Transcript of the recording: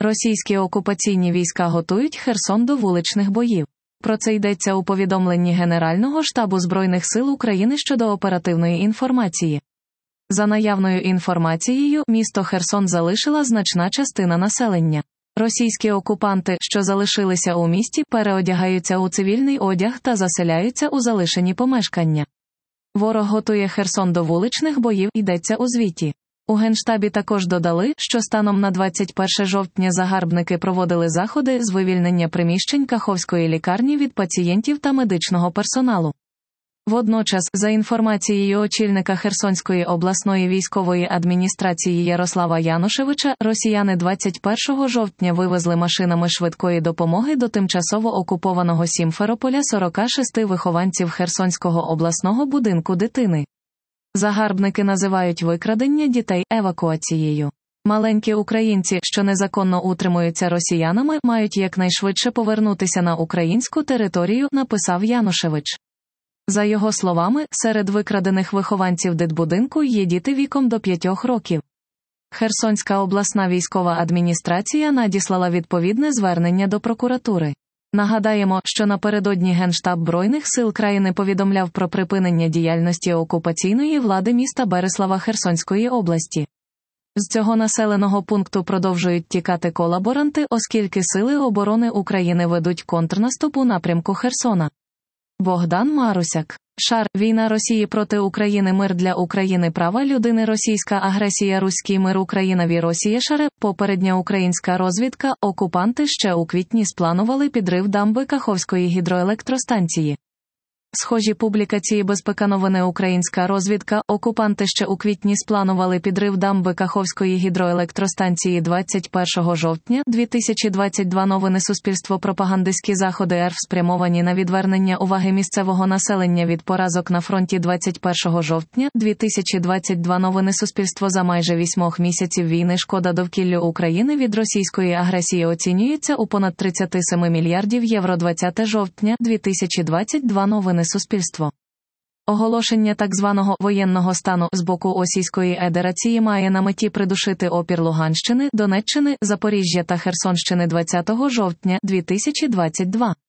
Російські окупаційні війська готують Херсон до вуличних боїв. Про це йдеться у повідомленні Генерального штабу Збройних сил України щодо оперативної інформації. За наявною інформацією, місто Херсон залишила значна частина населення. Російські окупанти, що залишилися у місті, переодягаються у цивільний одяг та заселяються у залишені помешкання. Ворог готує Херсон до вуличних боїв, йдеться у звіті. У Генштабі також додали, що станом на 21 жовтня загарбники проводили заходи з вивільнення приміщень Каховської лікарні від пацієнтів та медичного персоналу. Водночас, за інформацією очільника Херсонської обласної військової адміністрації Ярослава Янушевича, росіяни 21 жовтня вивезли машинами швидкої допомоги до тимчасово окупованого Сімферополя 46 вихованців Херсонського обласного будинку дитини. Загарбники називають викрадення дітей евакуацією. Маленькі українці, що незаконно утримуються росіянами, мають якнайшвидше повернутися на українську територію, написав Янушевич. За його словами, серед викрадених вихованців дитбудинку є діти віком до 5 років. Херсонська обласна військова адміністрація надіслала відповідне звернення до прокуратури. Нагадаємо, що напередодні Генштаб Збройних сил країни повідомляв про припинення діяльності окупаційної влади міста Берислава Херсонської області. З цього населеного пункту продовжують тікати колаборанти, оскільки Сили оборони України ведуть контрнаступ у напрямку Херсона. Богдан Марусяк. Шар. Війна Росії проти України. Мир для України. Права людини. Російська агресія. Руський мир. Україна. Росія. Шаре. Попередня українська розвідка. Окупанти ще у квітні спланували підрив дамби Каховської гідроелектростанції. Схожі публікації безпека новини. Українська розвідка. Окупанти ще у квітні спланували підрив дамби Каховської гідроелектростанції 21 жовтня 2022. Новини Суспільство. Пропагандистські заходи РФ спрямовані на відвернення уваги місцевого населення від поразок на фронті 21 жовтня 2022. Новини Суспільство. За майже 8 місяців війни шкода довкіллю України від російської агресії оцінюється у понад 37 мільярдів євро. 20 жовтня 2022. Новини Суспільство. Оголошення так званого воєнного стану з боку Російської Федерації має на меті придушити опір Луганщини, Донеччини, Запоріжжя та Херсонщини 20 жовтня 2022.